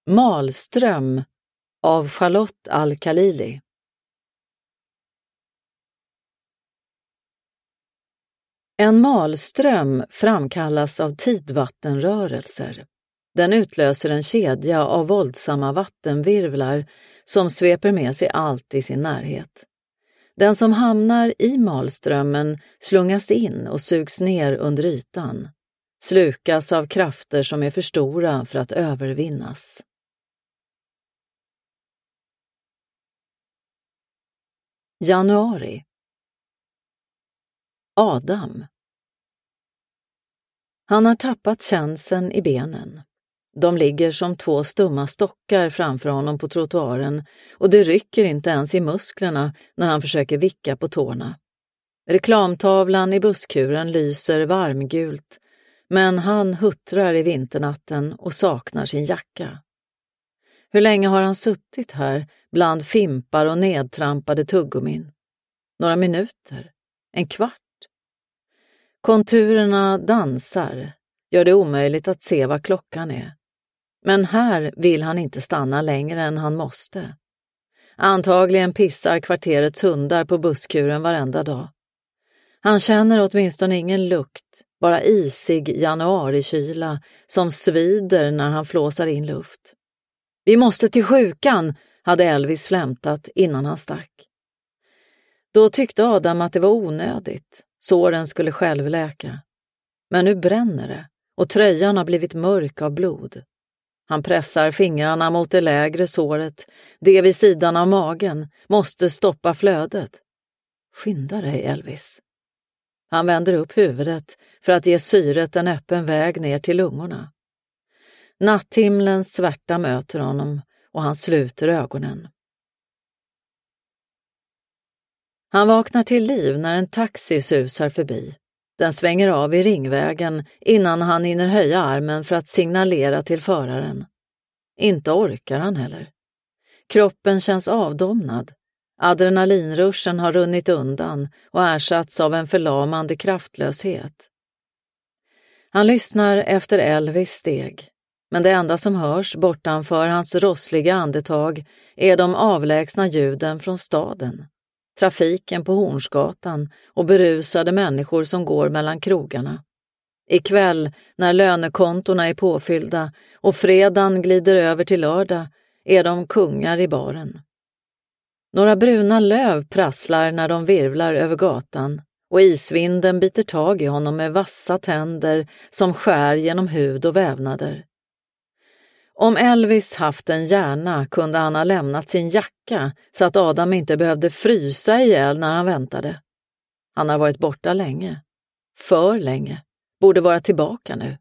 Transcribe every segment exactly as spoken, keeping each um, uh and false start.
Malström av Charlotte Al-Khalili. En malström framkallas av tidvattenrörelser. Den utlöser en kedja av våldsamma vattenvirvlar som sveper med sig allt i sin närhet. Den som hamnar i malströmmen slungas in och sugs ner under ytan, slukas av krafter som är för stora för att övervinnas. Januari. Adam. Han har tappat känseln i benen. De ligger som två stumma stockar framför honom på trottoaren och det rycker inte ens i musklerna när han försöker vicka på tårna. Reklamtavlan i busskuren lyser varmgult, men han huttrar i vinternatten och saknar sin jacka. Hur länge har han suttit här bland fimpar och nedtrampade tuggummin? Några minuter? En kvart? Konturerna dansar, gör det omöjligt att se vad klockan är. Men här vill han inte stanna längre än han måste. Antagligen pissar kvarterets hundar på busskuren varenda dag. Han känner åtminstone ingen lukt, bara isig januarikyla som svider när han flåsar in luft. Vi måste till sjukan, hade Elvis flämtat innan han stack. Då tyckte Adam att det var onödigt. Såren skulle själv läka. Men nu bränner det och tröjan har blivit mörk av blod. Han pressar fingrarna mot det lägre såret. Det vid sidan av magen måste stoppa flödet. Skynda dig, Elvis. Han vänder upp huvudet för att ge syret en öppen väg ner till lungorna. Natthimlens svärta möter honom och han sluter ögonen. Han vaknar till liv när en taxi susar förbi. Den svänger av i ringvägen innan han hinner höja armen för att signalera till föraren. Inte orkar han heller. Kroppen känns avdomnad. Adrenalinruschen har runnit undan och ersatts av en förlamande kraftlöshet. Han lyssnar efter Elvis steg, men det enda som hörs bortanför hans rossliga andetag är de avlägsna ljuden från staden. Trafiken på Hornsgatan och berusade människor som går mellan krogarna. Ikväll, när lönekontorna är påfyllda och fredagen glider över till lördag, är de kungar i baren. Några bruna löv prasslar när de virvlar över gatan och isvinden biter tag i honom med vassa tänder som skär genom hud och vävnader. Om Elvis haft en hjärna kunde han ha lämnat sin jacka så att Adam inte behövde frysa ihjäl när han väntade. Han har varit borta länge. För länge. Borde vara tillbaka nu.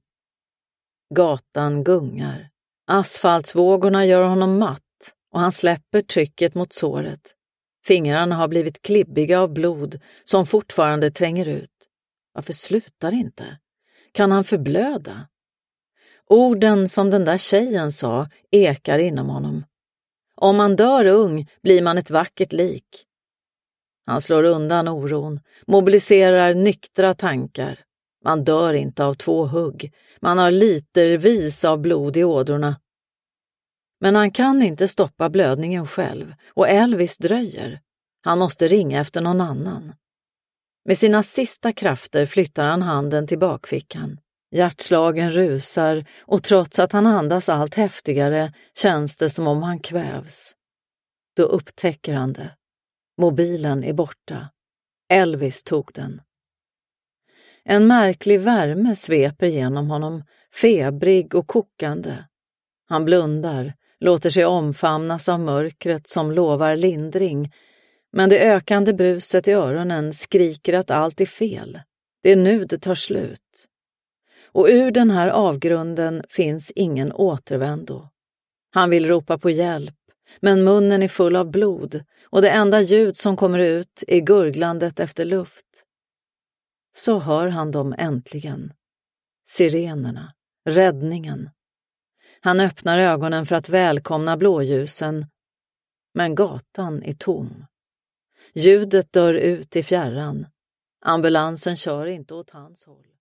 Gatan gungar. Asfaltsvågorna gör honom matt och han släpper trycket mot såret. Fingrarna har blivit klibbiga av blod som fortfarande tränger ut. Varför slutar inte? Kan han förblöda? Orden som den där tjejen sa ekar inom honom. Om man dör ung blir man ett vackert lik. Han slår undan oron, mobiliserar nyktra tankar. Man dör inte av två hugg, man har litervis av blod i ådrorna. Men han kan inte stoppa blödningen själv och Elvis dröjer. Han måste ringa efter någon annan. Med sina sista krafter flyttar han handen till bakfickan. Hjärtslagen rusar och trots att han andas allt häftigare känns det som om han kvävs. Då upptäcker han det. Mobilen är borta. Elvis tog den. En märklig värme sveper genom honom, febrig och kokande. Han blundar, låter sig omfamnas av mörkret som lovar lindring, men det ökande bruset i öronen skriker att allt är fel. Det är nu det tar slut. Och ur den här avgrunden finns ingen återvändo. Han vill ropa på hjälp, men munnen är full av blod och det enda ljud som kommer ut är gurglandet efter luft. Så hör han dem äntligen. Sirenerna, räddningen. Han öppnar ögonen för att välkomna blåljusen, men gatan är tom. Ljudet dör ut i fjärran. Ambulansen kör inte åt hans håll.